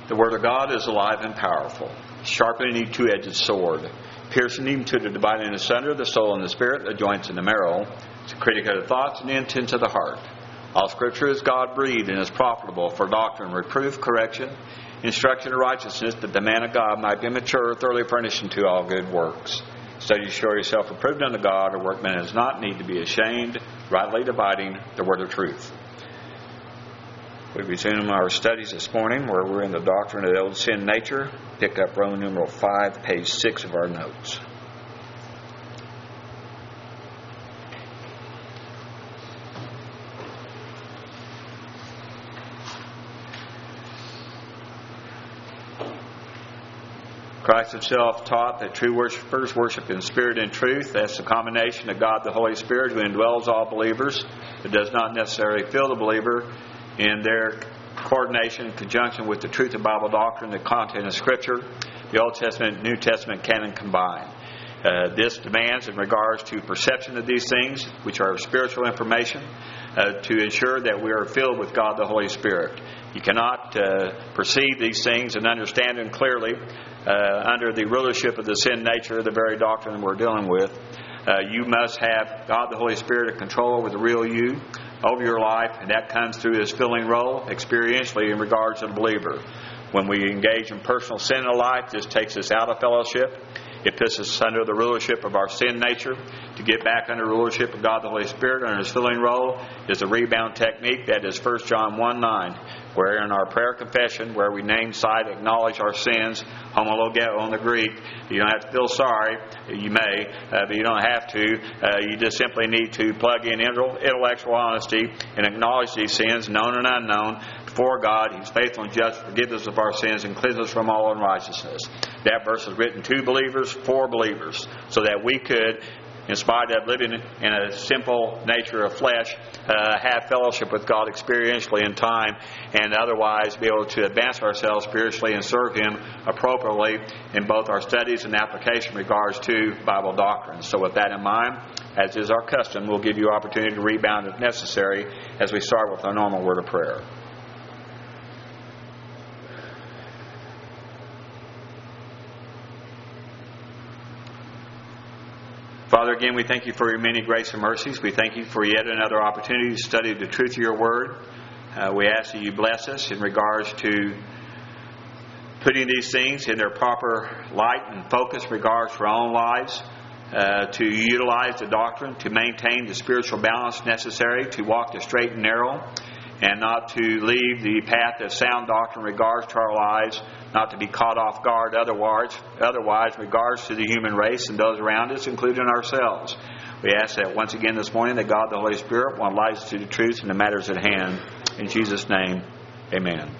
The Word of God is alive and powerful, sharper than any two-edged sword, piercing even to the dividing asunder of the soul and the spirit, the joints and the marrow. It's a critic of the thoughts and the intents of the heart. All Scripture is God-breathed and is profitable for doctrine, reproof, correction, instruction in righteousness, that the man of God might be mature, thoroughly furnished unto all good works. Study to show yourself approved unto God, a workman does not need to be ashamed, rightly dividing the word of truth. We resume our studies this morning where we're in the doctrine of the old sin nature. Pick up Roman numeral 5, page 6 of our notes. Christ himself taught that true worshipers worship in spirit and truth. That's the combination of God the Holy Spirit who indwells all believers. It does not necessarily fill the believer in their coordination and conjunction with the truth of Bible doctrine, the content of Scripture. The Old Testament and New Testament canon combine. This demands in regards to perception of these things, which are spiritual information, to ensure that we are filled with God the Holy Spirit. You cannot perceive these things and understand them clearly under the rulership of the sin nature of the very doctrine we're dealing with. You must have God the Holy Spirit in control over the real you, over your life, and that comes through His filling role experientially in regards to the believer. When we engage in personal sin in life, this takes us out of fellowship. It puts us under the rulership of our sin nature. To get back under the rulership of God the Holy Spirit under His filling role is a rebound technique. That is 1 John 1:9, where in our prayer confession, where we name, cite, acknowledge our sins, homologeo on the Greek. You don't have to feel sorry. You may, but you don't have to. You just simply need to plug in intellectual honesty and acknowledge these sins, known and unknown, before God. He's faithful and just to forgive us of our sins and cleanse us from all unrighteousness. That verse is written to believers, for believers, so that we could, in spite of living in a simple nature of flesh, have fellowship with God experientially in time, and otherwise be able to advance ourselves spiritually and serve Him appropriately in both our studies and application in regards to Bible doctrine. So with that in mind, as is our custom, we'll give you opportunity to rebound if necessary as we start with our normal word of prayer. Father, again, we thank You for Your many grace and mercies. We thank You for yet another opportunity to study the truth of Your Word. We ask that You bless us in regards to putting these things in their proper light and focus in regards to our own lives, to utilize the doctrine, to maintain the spiritual balance necessary, to walk the straight and narrow, and not to leave the path of sound doctrine in regards to our lives, not to be caught off guard otherwise in regards to the human race and those around us, including ourselves. We ask that once again this morning that God the Holy Spirit will enlighten us to the truth and the matters at hand. In Jesus' name, amen.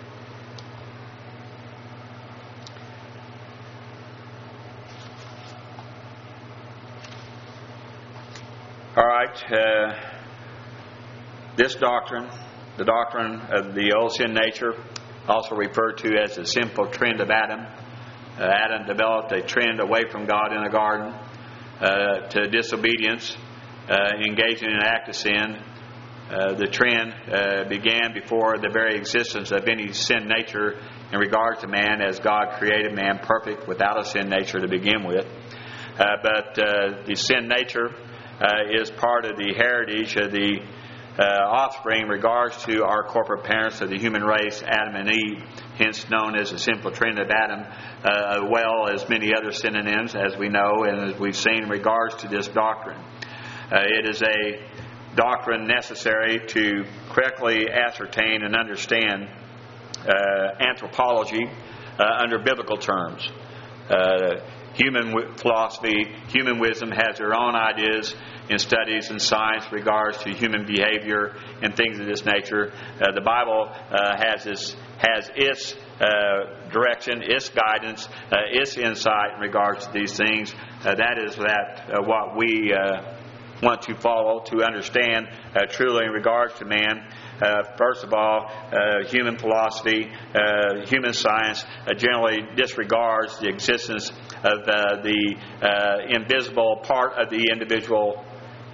All right, this doctrine, the doctrine of the old sin nature, also referred to as the sinful trend of Adam. Adam developed a trend away from God in the garden to disobedience, engaging in an act of sin. The trend began before the very existence of any sin nature in regard to man, as God created man perfect without a sin nature to begin with. But the sin nature is part of the heritage of the offspring in regards to our corporate parents of the human race, Adam and Eve, hence known as the sinful trend of Adam, as well as many other synonyms, as we know and as we've seen in regards to this doctrine. It is a doctrine necessary to correctly ascertain and understand anthropology under biblical terms. Human philosophy, human wisdom has their own ideas in studies and science in regards to human behavior and things of this nature. The Bible has its direction, its guidance, its insight in regards to these things. That is what we want to follow, to understand truly in regards to man. First of all, human philosophy, human science generally disregards the existence of the invisible part of the individual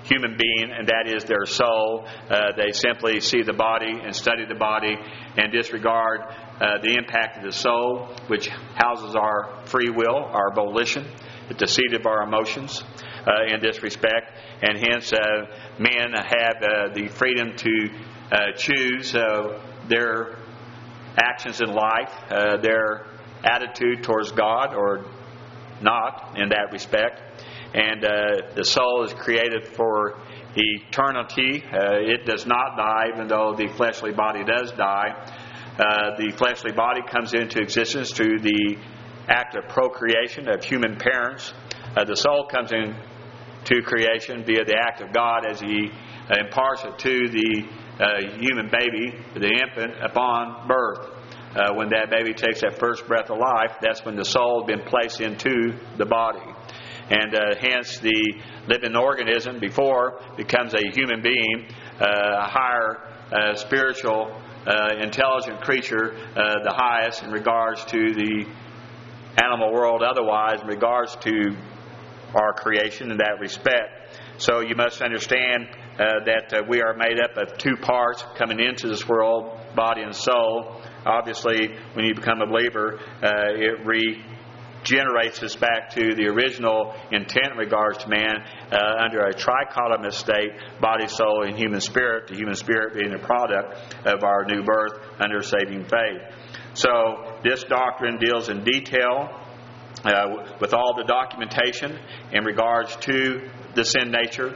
human being, and that is their soul. They simply see the body and study the body and disregard the impact of the soul, which houses our free will, our volition, the seat of our emotions in this respect. And hence, men have the freedom to choose their actions in life, their attitude towards God or not in that respect. And the soul is created for eternity. It does not die, even though the fleshly body does die. The fleshly body comes into existence through the act of procreation of human parents. The soul comes into creation via the act of God as He imparts it to the human baby, the infant, upon birth. When that baby takes that first breath of life, that's when the soul has been placed into the body. And hence the living organism before becomes a human being, a higher spiritual intelligent creature, the highest in regards to the animal world, otherwise in regards to our creation in that respect. So you must understand that we are made up of two parts coming into this world, body and soul. Obviously, when you become a believer, it regenerates us back to the original intent in regards to man under a trichotomous state, body, soul, and human spirit, the human spirit being a product of our new birth under saving faith. So this doctrine deals in detail with all the documentation in regards to the sin nature,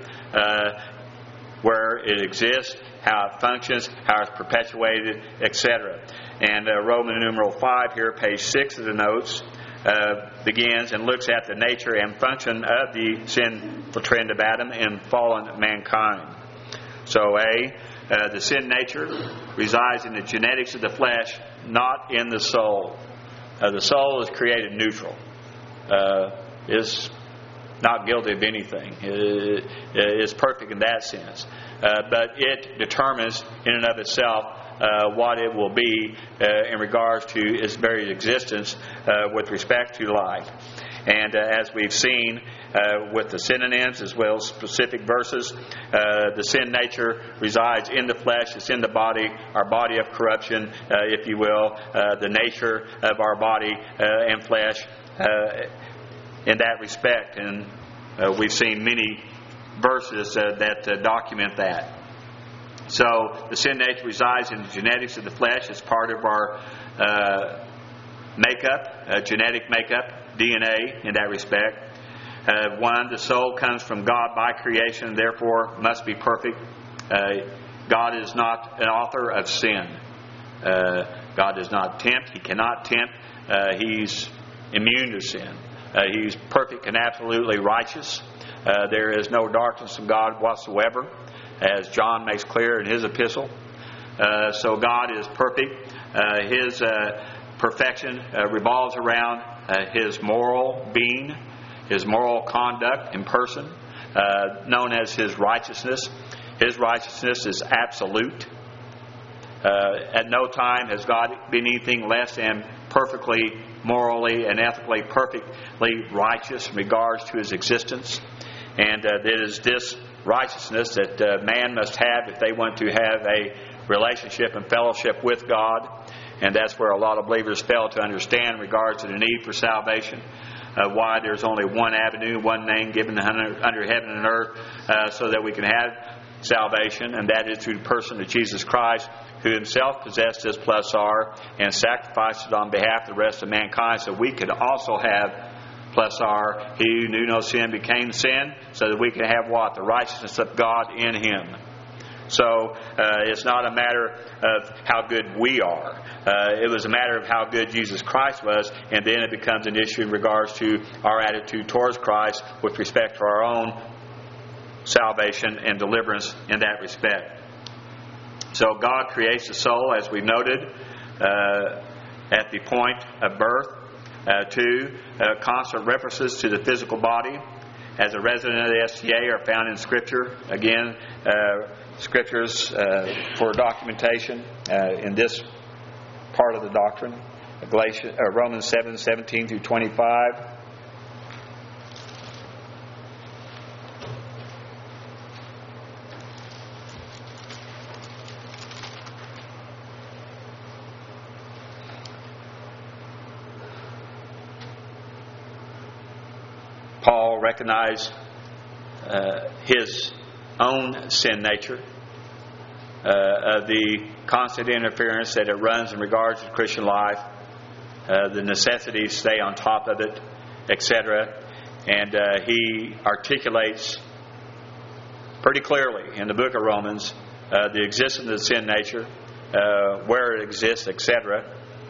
where it exists, how it functions, how it's perpetuated, etc. And Roman numeral 5 here, page 6 of the notes, begins and looks at the nature and function of the sinful trend of Adam and fallen mankind. So the sin nature resides in the genetics of the flesh, not in the soul. The soul is created neutral. Is not guilty of anything. It is perfect in that sense. But it determines in and of itself what it will be in regards to its very existence with respect to life. And as we've seen with the synonyms as well as specific verses, the sin nature resides in the flesh, it's in the body, our body of corruption, if you will, the nature of our body and flesh in that respect. And we've seen many verses that document that. So the sin nature resides in the genetics of the flesh. It's part of our makeup, genetic makeup, DNA in that respect. The soul comes from God by creation and therefore must be perfect. God is not an author of sin. God does not tempt. He cannot tempt. He's immune to sin. He's perfect and absolutely righteous. There is no darkness in God whatsoever, as John makes clear in his epistle. So God is perfect. His perfection revolves around His moral being, His moral conduct in person, known as His righteousness. His righteousness is absolute. At no time has God been anything less than perfectly, morally, and ethically perfectly righteous in regards to His existence. And it is this righteousness that man must have if they want to have a relationship and fellowship with God. And that's where a lot of believers fail to understand in regards to the need for salvation. Why there's only one avenue, one name given under heaven and earth so that we can have salvation, and that is through the person of Jesus Christ, who Himself possessed this plus R and sacrificed it on behalf of the rest of mankind so we could also have plus R. He who knew no sin became sin so that we can have what? The righteousness of God in Him. So it's not a matter of how good we are. It was a matter of how good Jesus Christ was, and then it becomes an issue in regards to our attitude towards Christ with respect to our own salvation and deliverance in that respect. So God creates the soul, as we noted, at the point of birth. Constant references to the physical body as a resident of the STA are found in Scripture. Again, Scriptures for documentation in this part of the doctrine. Romans 7:17 through 25. recognized his own sin nature, of the constant interference that it runs in regards to Christian life, the necessity to stay on top of it, etc. And he articulates pretty clearly in the book of Romans the existence of the sin nature, where it exists, etc.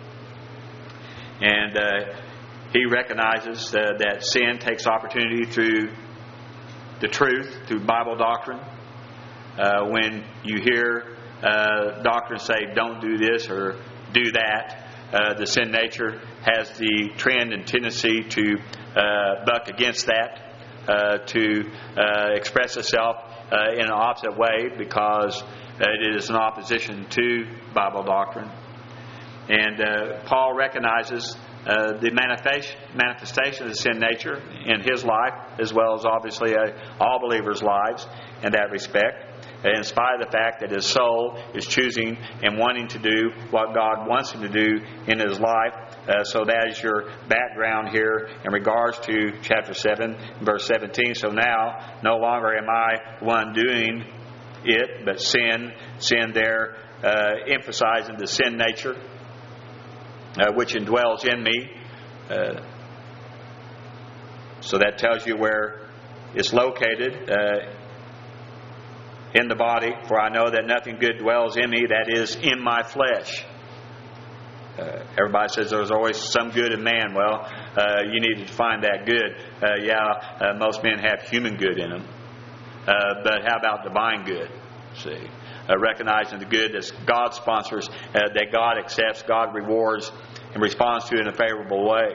And he recognizes that sin takes opportunity through the truth, through Bible doctrine. When you hear doctrine say, don't do this or do that, the sin nature has the trend and tendency to buck against that, to express itself in an opposite way, because it is in opposition to Bible doctrine. And Paul recognizes the manifestation of the sin nature in his life, as well as obviously all believers' lives in that respect, in spite of the fact that his soul is choosing and wanting to do what God wants him to do in his life. So that is your background here in regards to chapter 7, verse 17. So now, no longer am I the one doing it, but sin. Sin there emphasizing the sin nature, which indwells in me. So that tells you where it's located in the body. For I know that nothing good dwells in me, that is, in my flesh. Everybody says there's always some good in man. Well, you need to find that good. Most men have human good in them. But how about divine good? See, recognizing the good that God sponsors, that God accepts, God rewards, and responds to in a favorable way.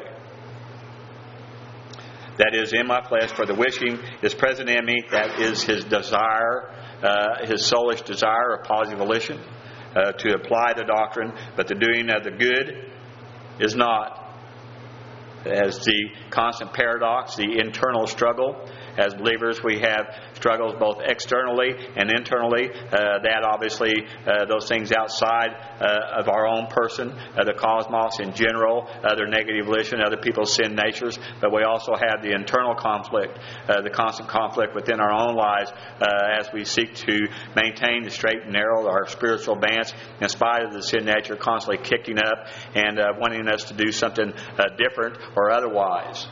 That is, in my flesh, for the wishing is present in me. That is his desire, his soulish desire of positive volition, to apply the doctrine, but the doing of the good is not. As the constant paradox, the internal struggle. As believers, we have struggles both externally and internally. That obviously, those things outside of our own person, the cosmos in general, other negative volition, other people's sin natures. But we also have the internal conflict, the constant conflict within our own lives as we seek to maintain the straight and narrow, our spiritual advance, in spite of the sin nature constantly kicking up and wanting us to do something different or otherwise.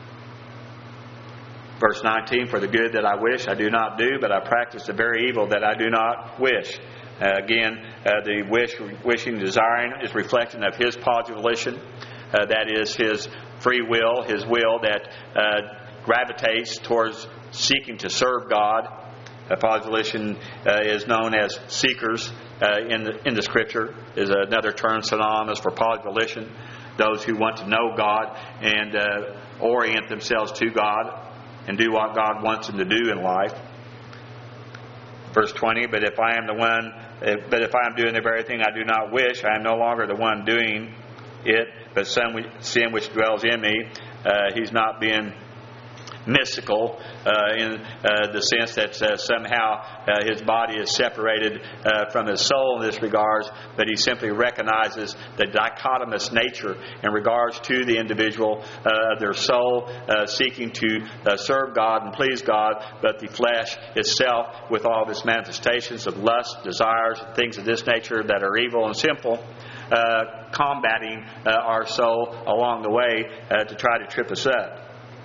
Verse 19, for the good that I wish I do not do, but I practice the very evil that I do not wish. Again, the wishing, desiring is reflecting of his positive volition. That is his free will, his will that gravitates towards seeking to serve God. Positive volition is known as seekers in the Scripture, is another term synonymous for positive volition. Those who want to know God and orient themselves to God and do what God wants them to do in life. Verse 20, but if I am doing the very thing I do not wish, I am no longer the one doing it, but sin which dwells in me. He's not being mystical in the sense that somehow his body is separated from his soul in this regards, but he simply recognizes the dichotomous nature in regards to the individual, their soul seeking to serve God and please God, but the flesh itself with all of its manifestations of lust, desires, things of this nature that are evil and sinful, combating our soul along the way to try to trip us up.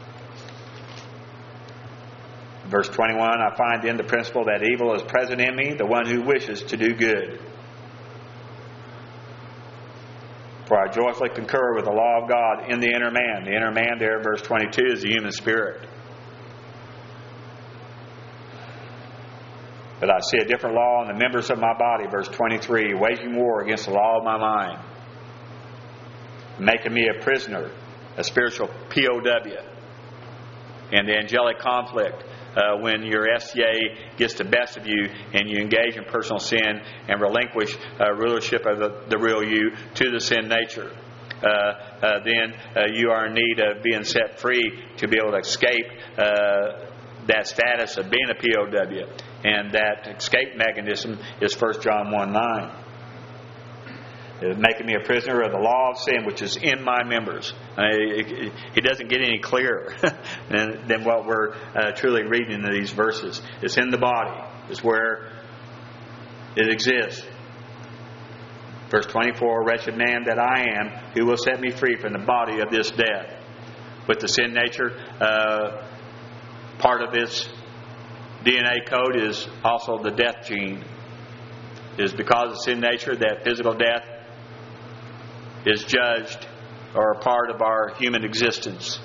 Verse 21, I find in the principle that evil is present in me, the one who wishes to do good. For I joyfully concur with the law of God in the inner man. The inner man there, verse 22, is the human spirit. But I see a different law in the members of my body, verse 23, waging war against the law of my mind, making me a prisoner, a spiritual POW. And the angelic conflict, when your SCA gets the best of you and you engage in personal sin and relinquish rulership of the real you to the sin nature, then you are in need of being set free to be able to escape that status of being a POW. And that escape mechanism is 1 John 1:9. making me a prisoner of the law of sin which is in my members. It doesn't get any clearer than what we're truly reading in these verses. It's in the body. It's where it exists. Verse 24, wretched man that I am, who will set me free from the body of this death? With the sin nature, part of its DNA code is also the death gene. It is because of sin nature that physical death is judged or a part of our human existence.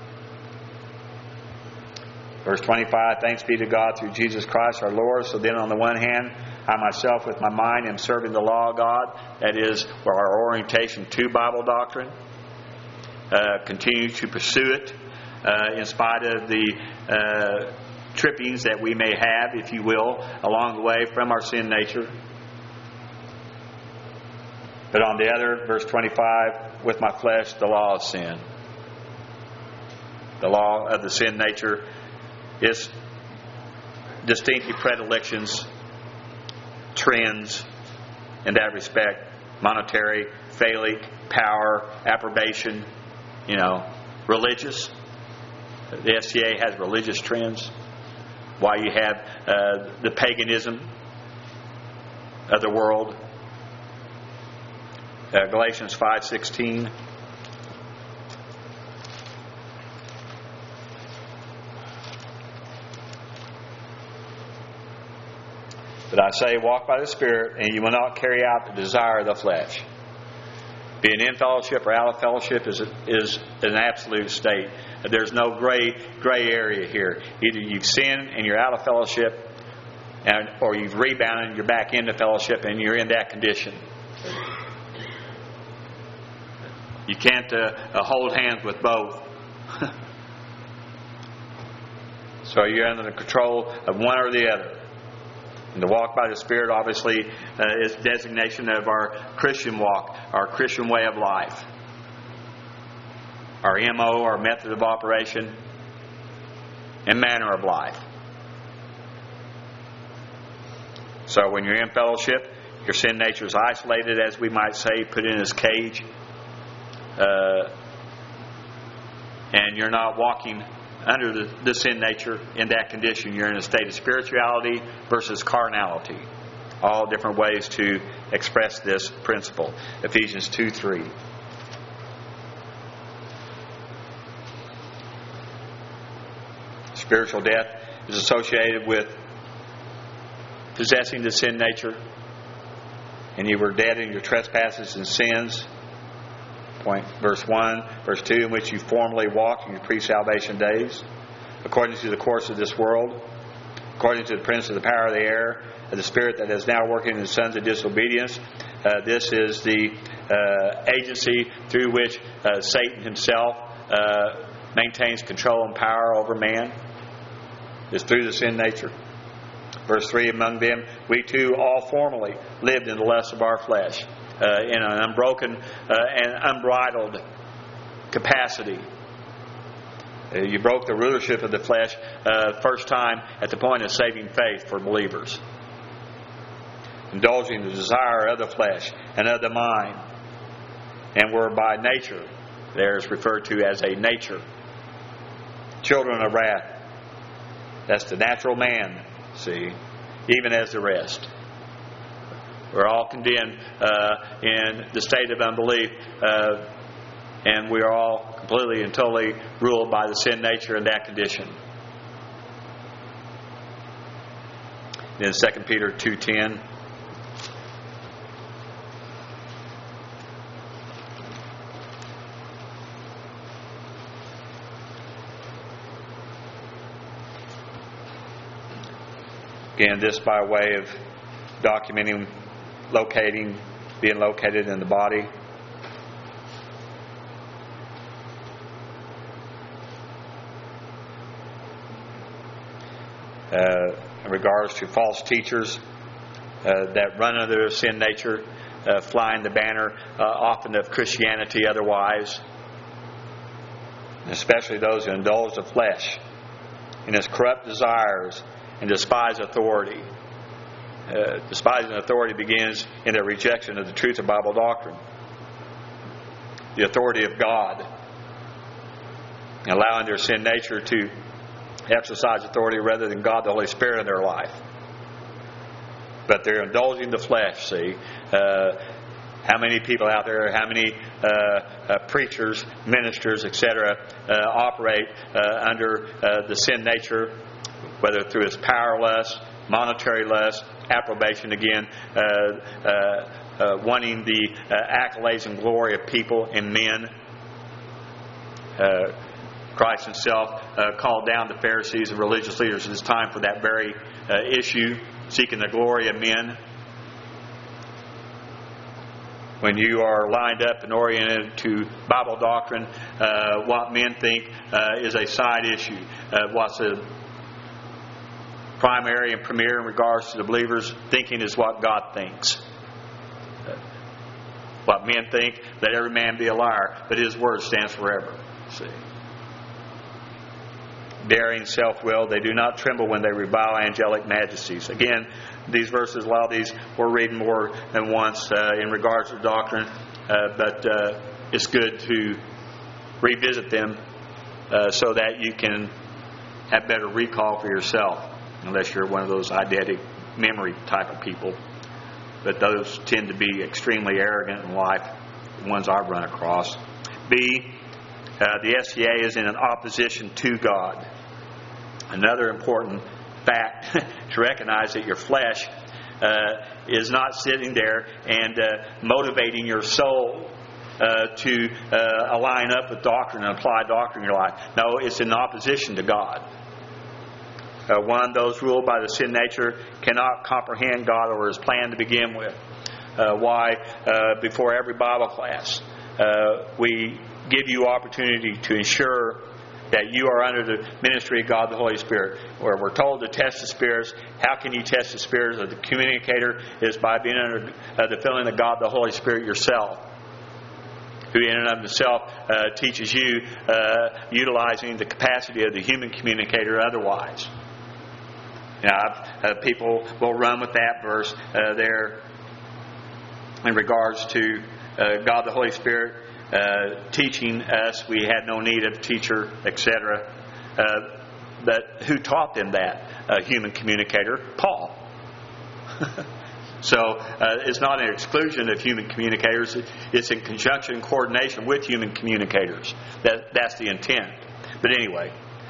Verse 25, thanks be to God through Jesus Christ our Lord. So then on the one hand, I myself with my mind am serving the law of God. That is our orientation to Bible doctrine. Continue to pursue it in spite of the trippings that we may have, if you will, along the way from our sin nature. But on the other, verse 25, with my flesh, the law of sin. The law of the sin nature is distinctive predilections, trends in that respect. Monetary, phallic, power, approbation, religious. The FCA has religious trends. Why you have the paganism of the world. Galatians 5:16. But I say, walk by the Spirit, and you will not carry out the desire of the flesh. Being in fellowship or out of fellowship is an absolute state. There's no gray area here. Either you've sinned and you're out of fellowship, or you've rebounded and you're back into fellowship and you're in that condition. You can't hold hands with both. So you're under the control of one or the other. And to walk by the Spirit, obviously, is designation of our Christian walk, our Christian way of life. Our MO, our method of operation, and manner of life. So when you're in fellowship, your sin nature is isolated, as we might say, put in this cage. And you're not walking under the sin nature in that condition. You're in a state of spirituality versus carnality. All different ways to express this principle. Ephesians 2:3. Spiritual death is associated with possessing the sin nature. And you were dead in your trespasses and sins. Verse 1, verse 2, in which you formerly walked in your pre-salvation days, according to the course of this world, according to the prince of the power of the air, of the spirit that is now working in the sons of disobedience. This is the agency through which Satan himself maintains control and power over man. It's through the sin nature. Verse 3, among them, we too all formerly lived in the lusts of our flesh, in an unbroken and unbridled capacity. You broke the rulership of the flesh first time at the point of saving faith for believers. Indulging the desire of the flesh and of the mind. And were by nature, there is referred to as a nature, children of wrath. That's the natural man, see, even as the rest. We're all condemned in the state of unbelief, and we are all completely and totally ruled by the sin nature in that condition. Then 2 Peter 2:10. Again, this by way of documenting, being located in the body. In regards to false teachers that run under their sin nature, flying the banner often of Christianity otherwise, especially those who indulge the flesh in its corrupt desires and despise authority. Despising authority begins in their rejection of the truth of Bible doctrine, the authority of God, allowing their sin nature to exercise authority rather than God the Holy Spirit in their life. But they're indulging the flesh, see. How many people out there, how many preachers, ministers, etc., operate under the sin nature, whether through its power lust, monetary lust, approbation again, wanting the accolades and glory of people and men. Christ himself called down the Pharisees and religious leaders at this time for that very issue, seeking the glory of men. When you are lined up and oriented to Bible doctrine, what men think is a side issue. What's a primary and premier in regards to the believers' thinking is what God thinks. What men think, let every man be a liar, but his word stands forever. See. Daring, self-willed, they do not tremble when they revile angelic majesties. Again, these verses, a lot of these we're reading more than once in regards to doctrine, but it's good to revisit them so that you can have better recall for yourself, unless you're one of those eidetic memory type of people. But those tend to be extremely arrogant in life, the ones I've run across. B, the SCA is in an opposition to God. Another important fact to recognize that your flesh is not sitting there and motivating your soul to align up with doctrine and apply doctrine in your life. No, it's in opposition to God. One, those ruled by the sin nature cannot comprehend God or His plan to begin with. Why? Before every Bible class, we give you opportunity to ensure that you are under the ministry of God the Holy Spirit. Where we're told to test the spirits. How can you test the spirits? The communicator is by being under the filling of God the Holy Spirit yourself, who in and of himself teaches you utilizing the capacity of the human communicator otherwise. Now, people will run with that verse there in regards to God the Holy Spirit teaching us. We had no need of a teacher, etc. But who taught them that? A human communicator, Paul. So it's not an exclusion of human communicators. It's in conjunction and coordination with human communicators. That's the intent. But anyway,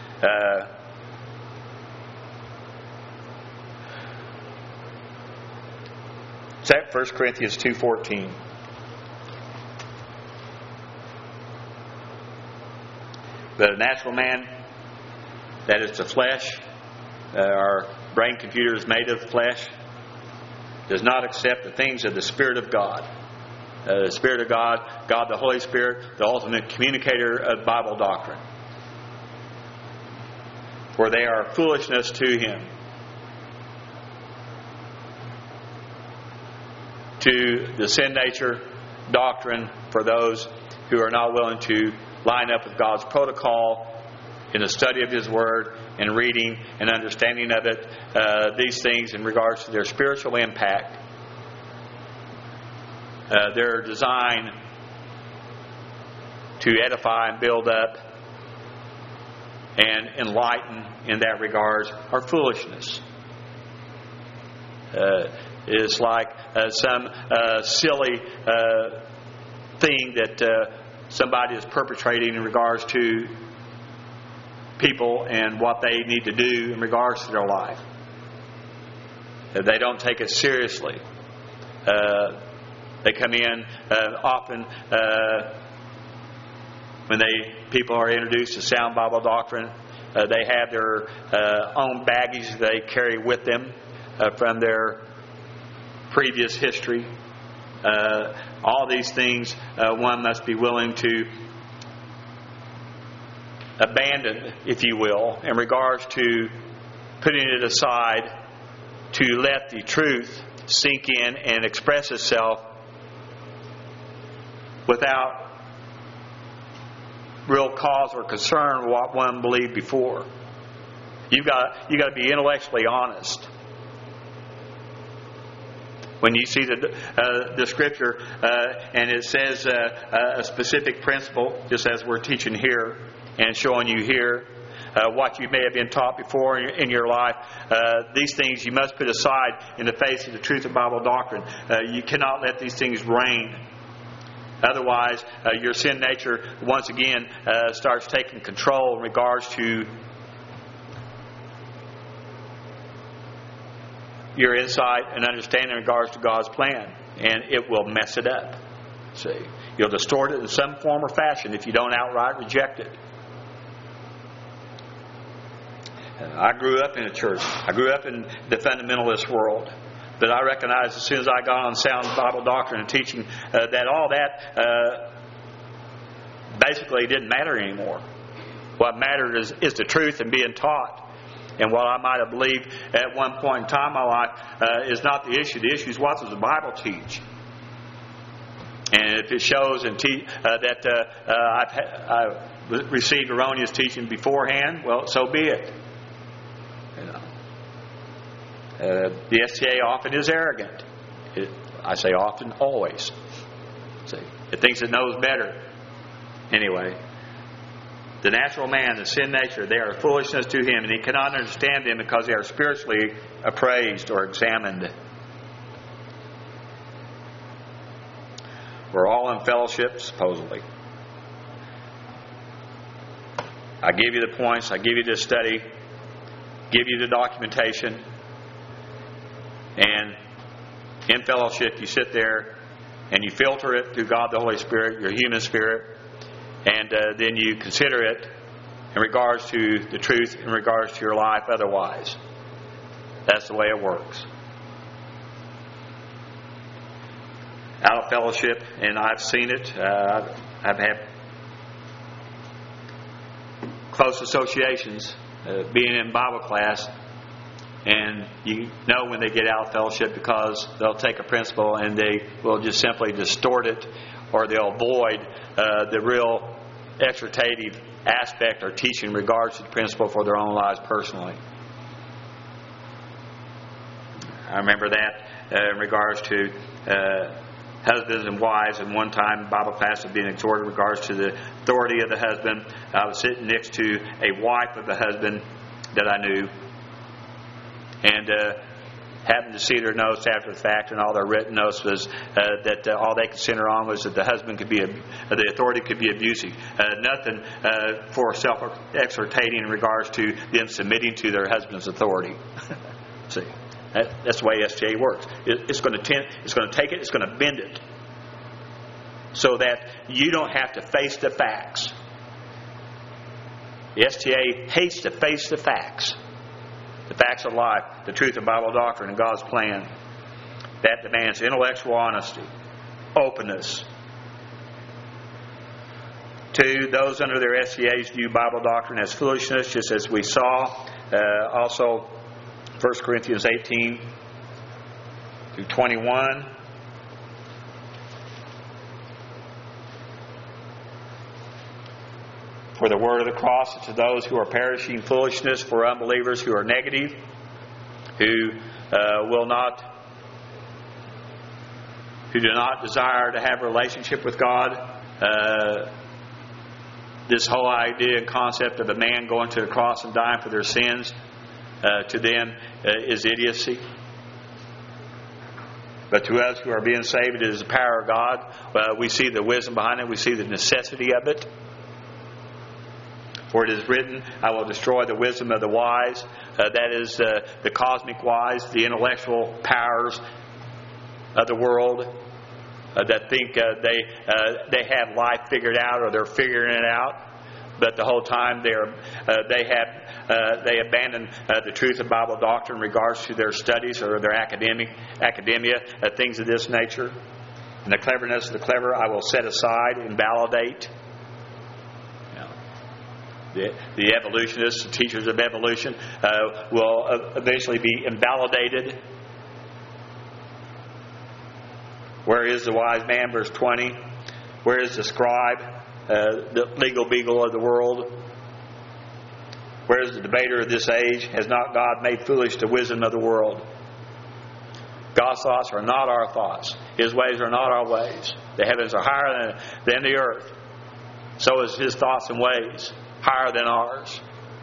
1 Corinthians 2:14. But a natural man, that is the flesh, our brain computer is made of flesh, does not accept the things of the Spirit of God. The Spirit of God, God the Holy Spirit, the ultimate communicator of Bible doctrine. For they are foolishness to him. To the sin nature doctrine, for those who are not willing to line up with God's protocol in the study of His Word and reading and understanding of it, these things in regards to their spiritual impact, their design to edify and build up and enlighten in that regard, are foolishness. It's like some silly thing that somebody is perpetrating in regards to people and what they need to do in regards to their life. They don't take it seriously. They come in often when people are introduced to sound Bible doctrine. They have their own baggage they carry with them from their previous history. All these things one must be willing to abandon, if you will, in regards to putting it aside to let the truth sink in and express itself without real cause or concern with what one believed before. You got to be intellectually honest. When you see the Scripture and it says a specific principle, just as we're teaching here and showing you here, what you may have been taught before in your life, these things you must put aside in the face of the truth of Bible doctrine. You cannot let these things reign. Otherwise, your sin nature once again starts taking control in regards to your insight and understanding in regards to God's plan, and it will mess it up. See, you'll distort it in some form or fashion if you don't outright reject it. I grew up in a church. I grew up in the fundamentalist world. But I recognized as soon as I got on sound Bible doctrine and teaching that all that basically didn't matter anymore. What mattered is the truth and being taught. And what I might have believed at one point in time in my life is not the issue. The issue is what does the Bible teach? And if it shows and that I've received erroneous teaching beforehand, well, so be it. The STA often is arrogant. I say often, always. See, it thinks it knows better. Anyway, the natural man, the sin nature, they are foolishness to him, and he cannot understand them because they are spiritually appraised or examined. We're all in fellowship, supposedly. I give you the points, I give you the study, give you the documentation. And in fellowship, you sit there and you filter it through God the Holy Spirit, your human spirit, and then you consider it in regards to the truth, in regards to your life otherwise. That's the way it works. Out of fellowship, and I've seen it, I've had close associations being in Bible class. And you know when they get out of fellowship because they'll take a principle and they will just simply distort it, or they'll avoid the real exhortative aspect or teaching in regards to the principle for their own lives personally. I remember that in regards to husbands and wives. And one time Bible class was being exhorted in regards to the authority of the husband. I was sitting next to a wife of the husband that I knew. And happened to see their notes after the fact, and all their written notes was that all they could center on was that the husband could be, the authority could be abusive. Nothing for self-exhortating in regards to them submitting to their husband's authority. See, that's the way STA works. It's going to take it, it's going to bend it, so that you don't have to face the facts. The STA hates to face the facts. The facts of life, the truth of Bible doctrine and God's plan. That demands intellectual honesty, openness. 2, those under their SCAs view Bible doctrine as foolishness, just as we saw. Also, 1 Corinthians 18 through 21. For the word of the cross is to those who are perishing foolishness, for unbelievers who are negative, who do not desire to have a relationship with God. This whole idea and concept of a man going to the cross and dying for their sins, to them is idiocy. But to us who are being saved, it is the power of God. We see the wisdom behind it. We see the necessity of it. For it is written, I will destroy the wisdom of the wise. That is the cosmic wise, the intellectual powers of the world that think they have life figured out, or they're figuring it out. But the whole time they abandon the truth of Bible doctrine in regards to their studies or their academia, things of this nature. And the cleverness of the clever I will set aside, invalidate. The evolutionists, the teachers of evolution, will eventually be invalidated. Where is the wise man? Verse 20. Where is the scribe, the legal beagle of the world? Where is the debater of this age? Has not God made foolish the wisdom of the world? God's thoughts are not our thoughts. His ways are not our ways. The heavens are higher than the earth. So is His thoughts and ways higher than ours.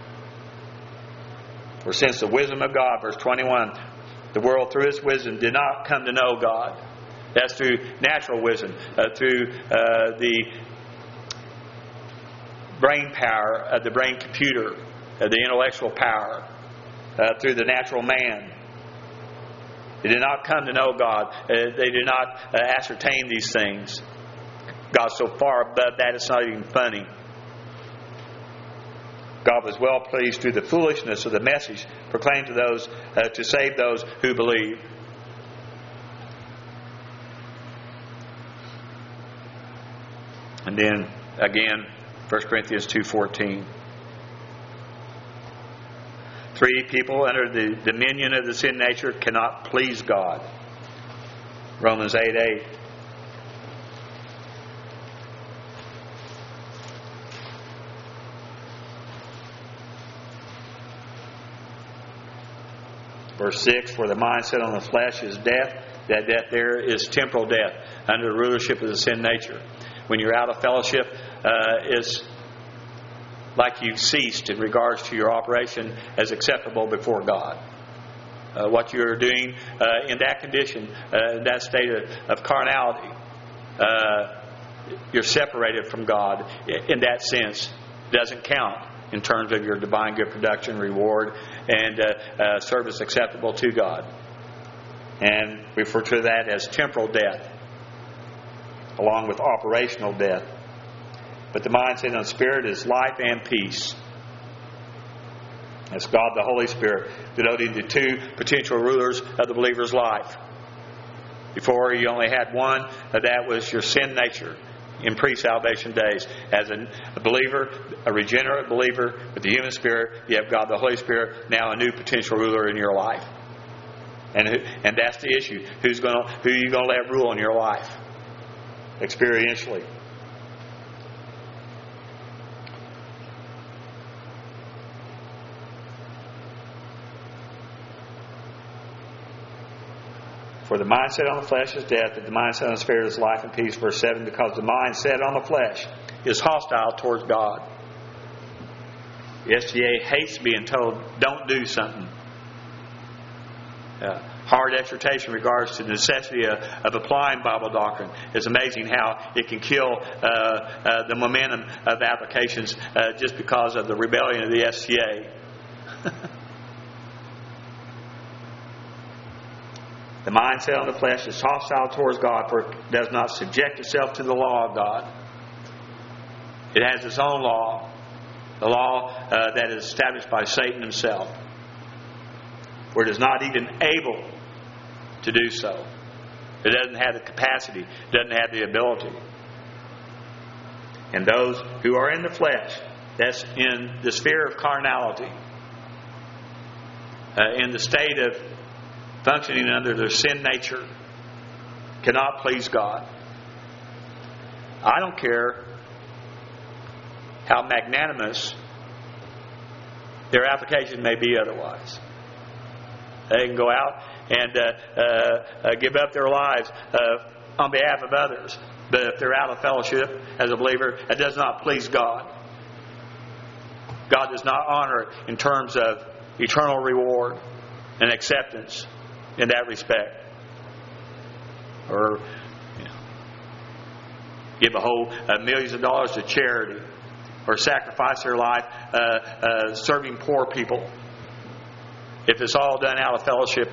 For since the wisdom of God, verse 21, the world through its wisdom did not come to know God. That's through natural wisdom, through the brain power of the brain computer, the intellectual power, through the natural man. They did not come to know God. They did not ascertain these things. God's so far above that it's not even funny. God was well pleased through the foolishness of the message proclaimed to those to save those who believe. And then again, 1 Corinthians 2:14. 3 people under the dominion of the sin nature cannot please God. Romans 8:8. Verse 6, for the mind set on the flesh is death. That death there is temporal death under the rulership of the sin nature. When you're out of fellowship, it's like you've ceased in regards to your operation as acceptable before God. What you're doing in that condition, in that state of carnality, you're separated from God in that sense. It doesn't count in terms of your divine good production, reward, and service acceptable to God. And we refer to that as temporal death, along with operational death. But the mindset on Spirit is life and peace. That's God the Holy Spirit, denoting the 2 potential rulers of the believer's life. Before, you only had one, that was your sin nature in pre-salvation days. As a believer, a regenerate believer with the human spirit, you have God the Holy Spirit, now a new potential ruler in your life. And that's the issue. Who are you going to let rule in your life? Experientially. For the mind set on the flesh is death, but the mind set on the Spirit is life and peace. Verse 7, because the mind set on the flesh is hostile towards God. The SGA hates being told, don't do something. Hard exhortation in regards to the necessity of applying Bible doctrine. It's amazing how it can kill the momentum of applications just because of the rebellion of the SGA. The mind set on the flesh is hostile towards God, for it does not subject itself to the law of God. It has its own law, the law that is established by Satan himself, where it is not even able to do so. It doesn't have the capacity, it doesn't have the ability. And those who are in the flesh, that's in the sphere of carnality, in the state of functioning under their sin nature, cannot please God. I don't care how magnanimous their application may be otherwise. They can go out and give up their lives on behalf of others. But if they're out of fellowship as a believer, it does not please God. God does not honor it in terms of eternal reward and acceptance in that respect. Or give millions of dollars to charity, or sacrifice their life serving poor people. If it's all done out of fellowship,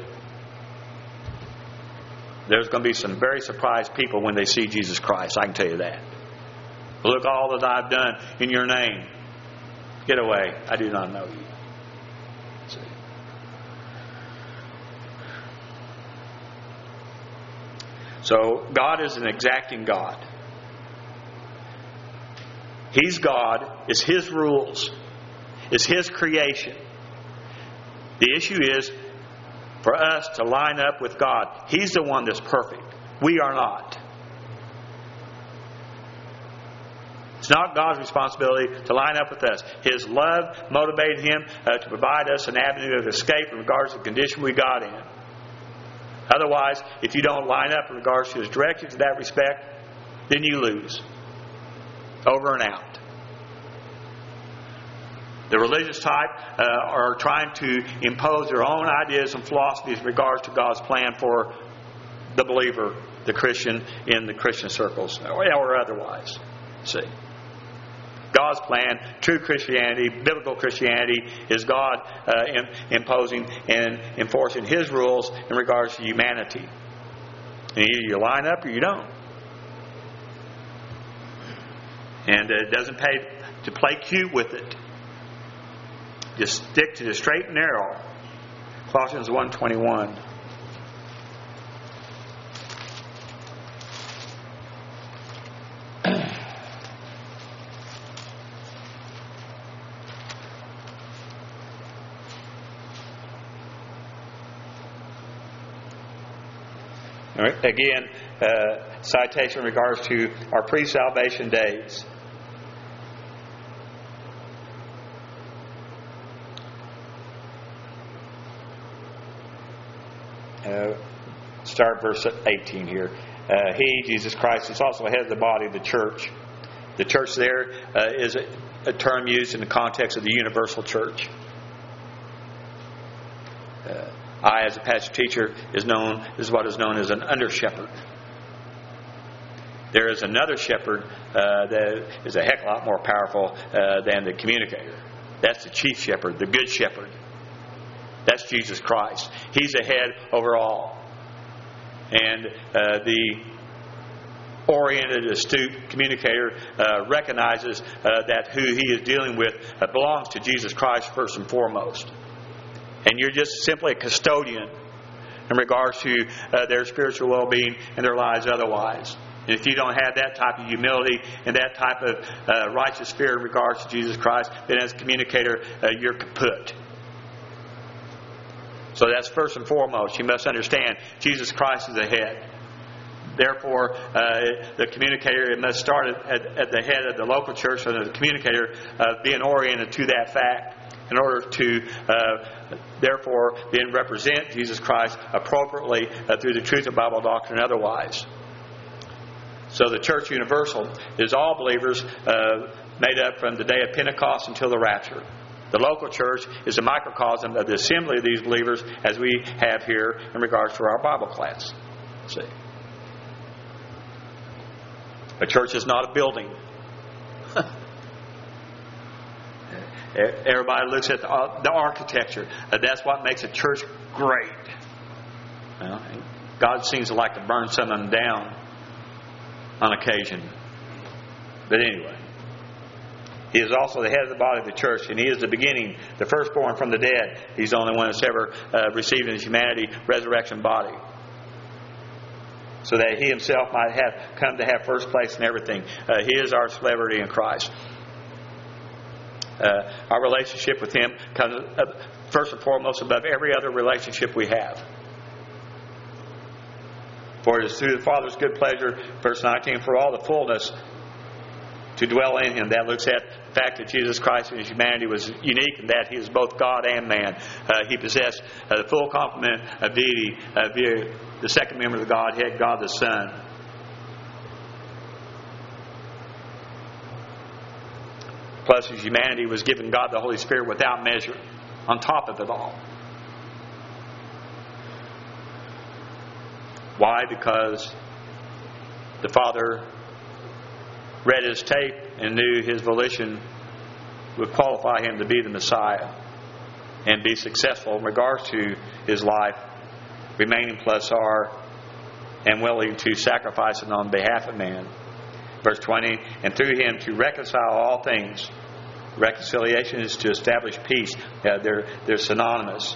there's going to be some very surprised people when they see Jesus Christ. I can tell you that. Look, all that I've done in your name. Get away. I do not know you. See. So God is an exacting God. He's God. It's His rules. It's His creation. The issue is for us to line up with God. He's the one that's perfect. We are not. It's not God's responsibility to line up with us. His love motivated Him to provide us an avenue of escape in regards to the condition we got in. Otherwise, if you don't line up in regards to His directives in that respect, then you lose. Over and out. The religious type are trying to impose their own ideas and philosophies in regards to God's plan for the believer, the Christian, in the Christian circles, or otherwise. See? God's plan, true Christianity, biblical Christianity, is God imposing and enforcing His rules in regards to humanity. And either you line up or you don't. And it doesn't pay to play cute with it. Just stick to the straight and narrow. Colossians 1:21. All right. Again, citation in regards to our pre-salvation days. Start verse 18 here. He, Jesus Christ, is also head of the body of the church. The church there is a term used in the context of the universal church. I, as a pastor teacher, is what is known as an under-shepherd. There is another shepherd that is a heck of a lot more powerful than the communicator. That's the chief shepherd, the good shepherd. That's Jesus Christ. He's the head over all. And the oriented, astute communicator recognizes that who he is dealing with belongs to Jesus Christ first and foremost. And you're just simply a custodian in regards to their spiritual well-being and their lives otherwise. And if you don't have that type of humility and that type of righteous spirit in regards to Jesus Christ, then as a communicator, you're kaput. So that's first and foremost. You must understand Jesus Christ is the head. Therefore, the communicator must start at the head of the local church, so the communicator being oriented to that fact in order to, therefore, then represent Jesus Christ appropriately through the truth of Bible doctrine and otherwise. So the church universal is all believers made up from the day of Pentecost until the rapture. The local church is a microcosm of the assembly of these believers as we have here in regards to our Bible class. See? A church is not a building. Everybody looks at the architecture. That's what makes a church great. Well, God seems to like to burn some of them down on occasion. But anyway. He is also the head of the body of the church, and He is the beginning, the firstborn from the dead. He's the only one that's ever received in His humanity resurrection body. So that He Himself might have come to have first place in everything. He is our celebrity in Christ. Our relationship with Him comes first and foremost above every other relationship we have. For it is through the Father's good pleasure, verse 19, for all the fullness to dwell in Him. That looks at the fact that Jesus Christ in His humanity was unique in that He is both God and man. He possessed the full complement of deity via the second member of the Godhead, God the Son. Plus His humanity was given God the Holy Spirit without measure on top of it all. Why? Because the Father read His tape and knew His volition would qualify Him to be the Messiah and be successful in regards to His life, remaining plus R, and willing to sacrifice it on behalf of man. Verse 20, and through Him to reconcile all things. Reconciliation is to establish peace. They're synonymous.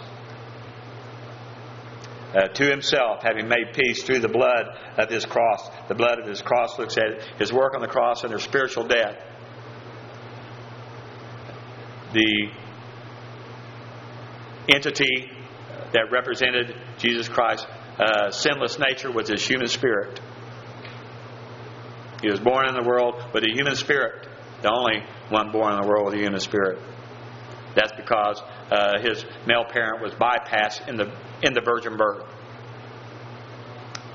To Himself, having made peace through the blood of His cross. The blood of His cross looks at His work on the cross under spiritual death. The entity that represented Jesus Christ's sinless nature was His human spirit. He was born in the world with a human spirit. The only one born in the world with a human spirit. That's because his male parent was bypassed in the virgin birth.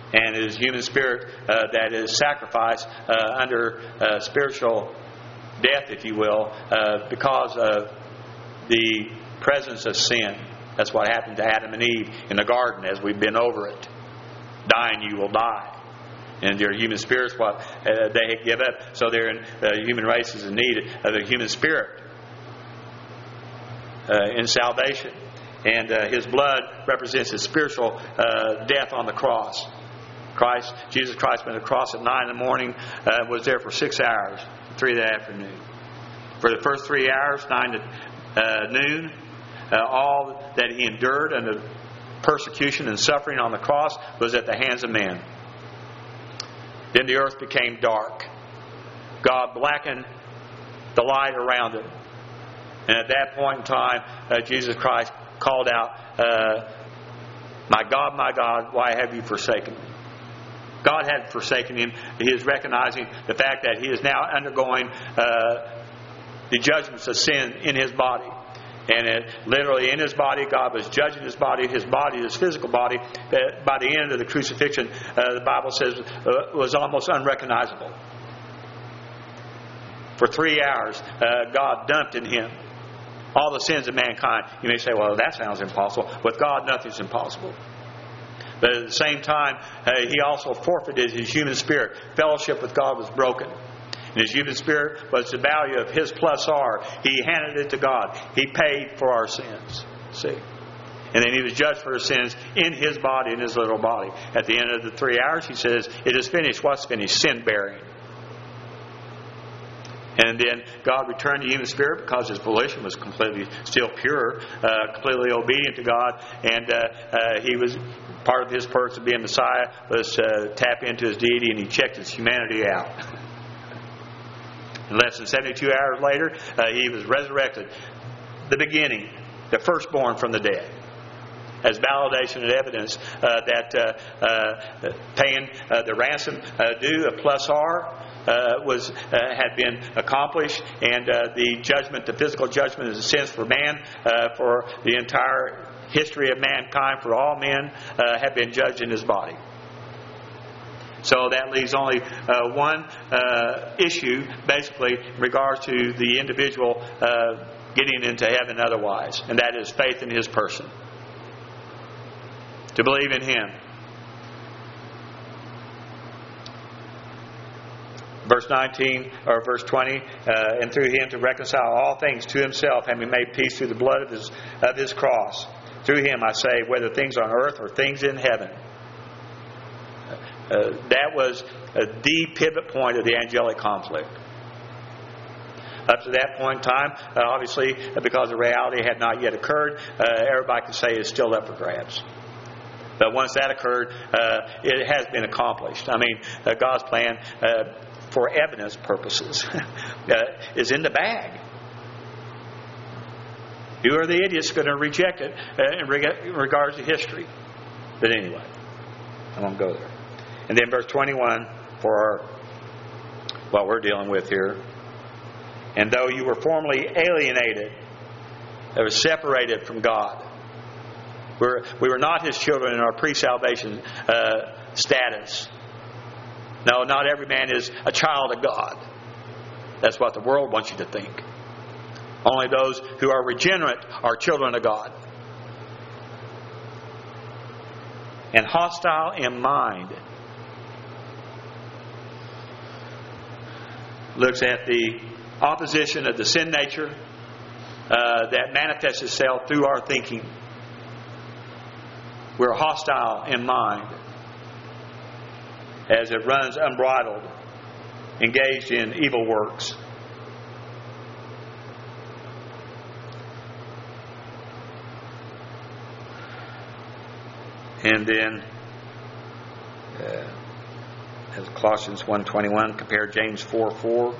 And it is human spirit that is sacrificed under spiritual death, if you will, because of the presence of sin. That's what happened to Adam and Eve in the garden, as we've been over it. Dying, you will die. And their human spirits, what they give up. So the human race is in need of the human spirit in salvation. And His blood represents His spiritual death on the cross. Jesus Christ went to the cross at 9 in the morning, was there for 6 hours, 3 in the afternoon. For the first 3 hours, 9 to noon, all that He endured under persecution and suffering on the cross was at the hands of men. Then the earth became dark. God blackened the light around it. And at that point in time, Jesus Christ called out, my God, why have you forsaken me? God had forsaken Him. He is recognizing the fact that He is now undergoing the judgments of sin in His body. And literally in His body, God was judging His body, His physical body, that by the end of the crucifixion, the Bible says, was almost unrecognizable. For 3 hours, God dumped in Him all the sins of mankind. You may say, well, that sounds impossible. With God, nothing's impossible. But at the same time, He also forfeited His human spirit. Fellowship with God was broken. And His human spirit was the value of His plus R. He handed it to God. He paid for our sins. See? And then He was judged for His sins in His body, in His little body. At the end of the 3 hours, He says, it is finished. What's finished? Sin bearing. And then God returned the human spirit because His volition was completely still pure, completely obedient to God. And He was part of His purpose of being Messiah was to tap into His deity, and He checked His humanity out. And less than 72 hours later, He was resurrected. The beginning, the firstborn from the dead. As validation and evidence that paying the ransom due, a plus R, had been accomplished, and the judgment, the physical judgment, in a sense, for man, for the entire history of mankind, for all men, have been judged in His body. So that leaves only one issue, basically, in regards to the individual getting into heaven otherwise, and that is faith in His person. To believe in Him. Verse 19, or verse 20, and through Him to reconcile all things to Himself, having made peace through the blood of His cross. Through Him, I say, whether things on earth or things in heaven. That was the pivot point of the angelic conflict. Up to that point in time, obviously, because the reality had not yet occurred, everybody could say it's still up for grabs. But once that occurred, it has been accomplished. I mean, God's plan, for evidence purposes, is in the bag. You are the idiots going to reject it in regards to history. But anyway, I won't go there. And then verse 21 for what we're dealing with here. And though you were formerly alienated, that was separated from God. We were not His children in our pre-salvation status. No, not every man is a child of God. That's what the world wants you to think. Only those who are regenerate are children of God. And hostile in mind. Looks at the opposition of the sin nature that manifests itself through our thinking. We're hostile in mind as it runs unbridled, engaged in evil works. And then, as Colossians 1:21, compare James 4:4.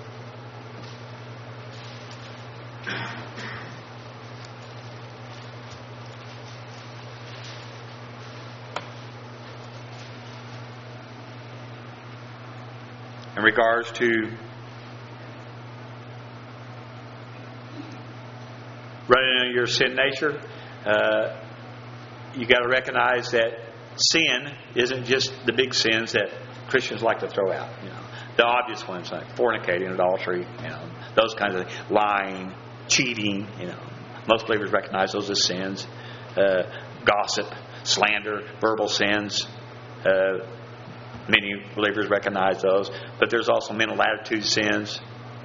In regards to running into your sin nature, you got to recognize that sin isn't just the big sins that Christians like to throw out. The obvious ones like fornicating, adultery, those kinds of things. Lying, cheating. Most believers recognize those as sins. Gossip, slander, verbal sins. Many believers recognize those. But there's also mental attitude sins.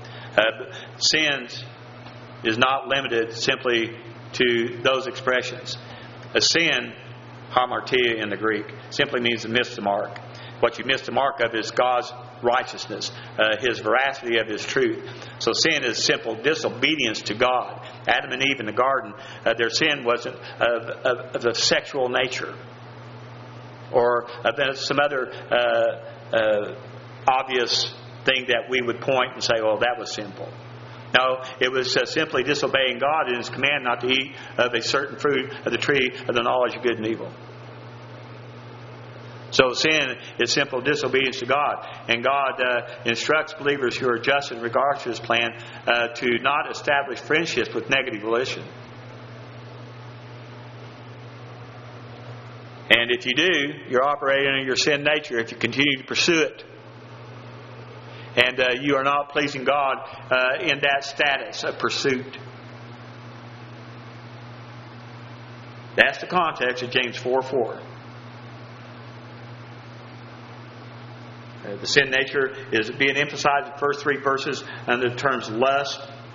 Sins is not limited simply to those expressions. A sin, hamartia in the Greek, simply means to miss the mark. What you miss the mark of is God's righteousness, His veracity of His truth. So sin is simple disobedience to God. Adam and Eve in the garden, their sin wasn't of a sexual nature or of some other obvious thing that we would point and say, "Oh, that was sinful." No, it was simply disobeying God in His command not to eat of a certain fruit of the tree of the knowledge of good and evil. So sin is simple disobedience to God. And God instructs believers who are just in regards to His plan to not establish friendships with negative volition. And if you do, you're operating in your sin nature if you continue to pursue it. And you are not pleasing God in that status of pursuit. That's the context of James 4:4. The sin nature is being emphasized in the first three verses under the terms lust,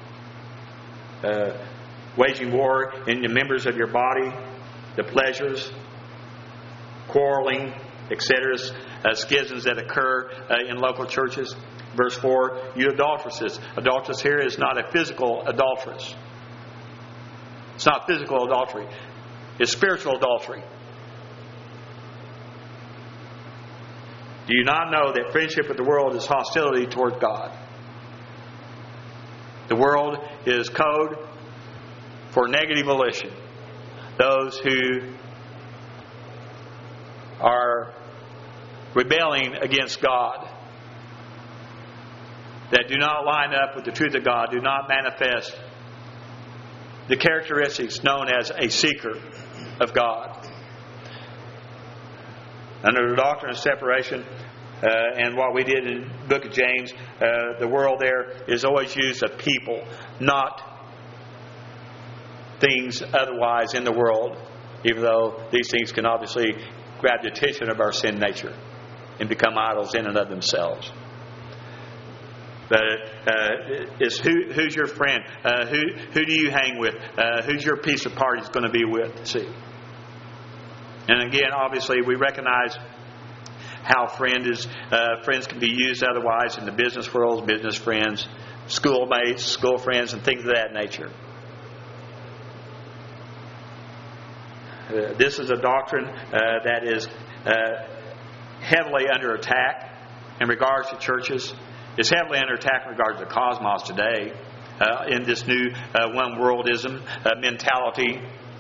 waging war in the members of your body, the pleasures, quarreling, etc., schisms that occur in local churches. Verse 4, you adulteresses. Adulteress here is not a physical adulteress. It's not physical adultery. It's spiritual adultery. Do you not know that friendship with the world is hostility toward God? The world is code for negative volition. Those who are rebelling against God, that do not line up with the truth of God, do not manifest the characteristics known as a seeker of God. Under the doctrine of separation, and what we did in the book of James, the world there is always used of people, not things otherwise in the world, even though these things can obviously grab the attention of our sin nature and become idols in and of themselves. But it's who's your friend? Who do you hang with? Who's your piece of party is going to be with? See. And again, obviously, we recognize how friends can be used otherwise in the business world, business friends, schoolmates, school friends, and things of that nature. This is a doctrine that is heavily under attack in regards to churches. It's heavily under attack in regards to the cosmos today in this new one-worldism mentality.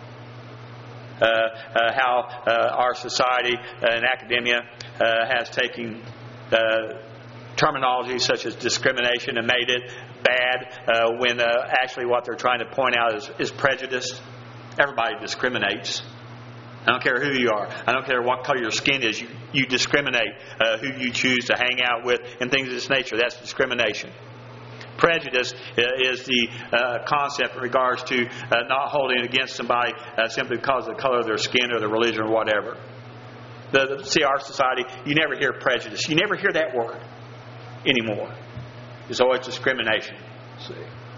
How our society and academia has taken terminology such as discrimination and made it bad when actually what they're trying to point out is prejudice. Everybody discriminates. I don't care who you are. I don't care what color your skin is. You discriminate who you choose to hang out with and things of this nature. That's discrimination. Prejudice is the concept in regards to not holding it against somebody simply because of the color of their skin or their religion or whatever. See, our society, you never hear prejudice. You never hear that word anymore. It's always discrimination. See.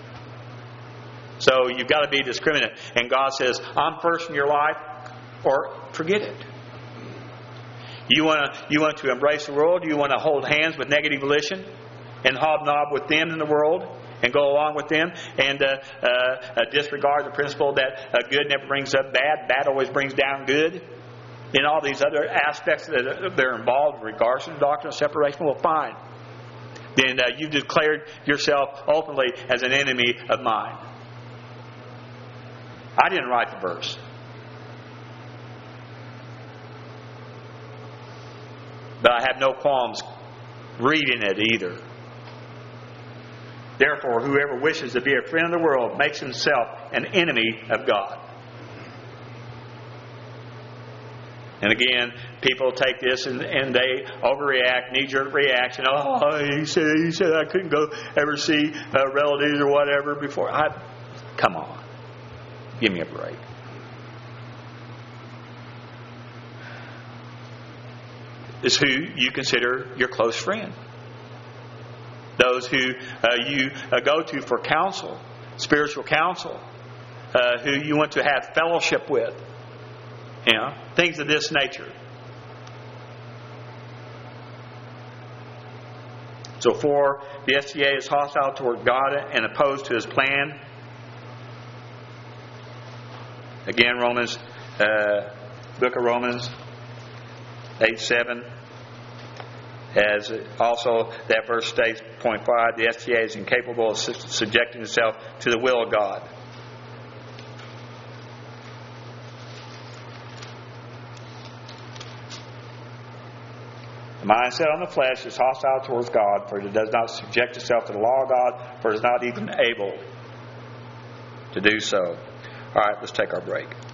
So you've got to be discriminate. And God says, I'm first in your life, or forget it. You want to embrace the world? You want to hold hands with negative volition and hobnob with them in the world and go along with them and disregard the principle that good never brings up bad, bad always brings down good, in all these other aspects that they're involved in regards to the doctrine of separation? Well, fine. Then you've declared yourself openly as an enemy of mine. I didn't write the verse. But I have no qualms reading it either. Therefore, whoever wishes to be a friend of the world makes himself an enemy of God. And again, people take this and they overreact, knee-jerk reaction. Oh, he said I couldn't go ever see relatives or whatever before. Come on. Give me a break. Is who you consider your close friend. Those who you go to for counsel, spiritual counsel, who you want to have fellowship with. Things of this nature. So for the SDA is hostile toward God and opposed to His plan. Again, book of Romans 8:7. As also that verse states, point 5, the SDA is incapable of subjecting itself to the will of God. The mind set on the flesh is hostile towards God, for it does not subject itself to the law of God, for it is not even able to do so. All right, let's take our break.